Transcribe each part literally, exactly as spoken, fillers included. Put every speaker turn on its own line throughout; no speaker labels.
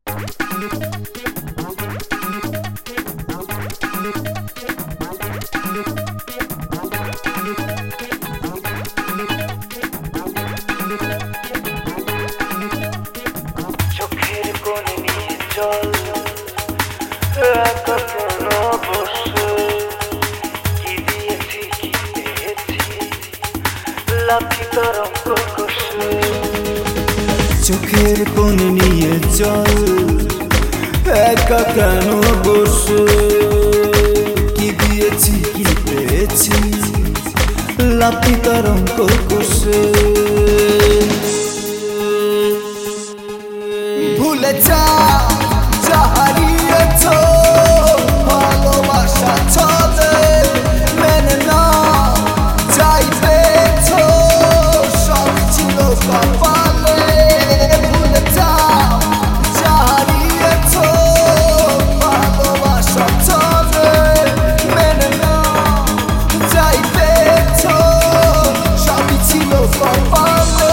চোখের কোণে নিয়ে চল একা কেন বসে কি দিয়েছি কি পেয়েছি লাফি তরঙ্গ কষে
চোখের কোণে নিয়ে চল একা কেন বসে কি দিয়েছি কি পেয়েছি লাফি তরঙ্গ কষে ভুলে যা যা হারিয়েছ ভালোবাসা ছলে মেনে না যাই পেয়েছ সব ছিল কপালে ভুলে যা যা হারিয়েছ ভালোবাসা ছলে মেনে না যাই পেয়েছ সবই ছিল কপালে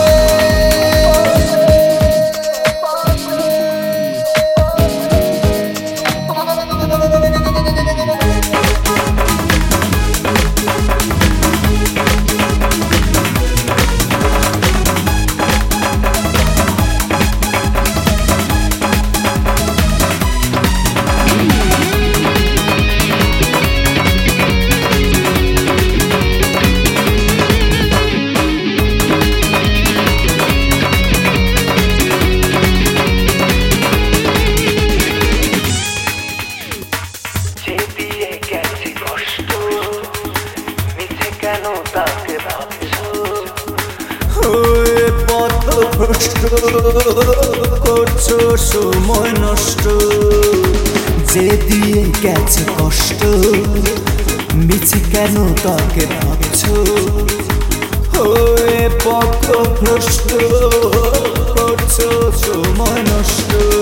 কেন তাকে ভাবছো
পথ ভ্রষ্ট করছো সময় নষ্ট যে দিয়ে গেছে কষ্ট মিছে কেন তাকে ভাবছো পথ ভ্রষ্ট করছো সময় নষ্ট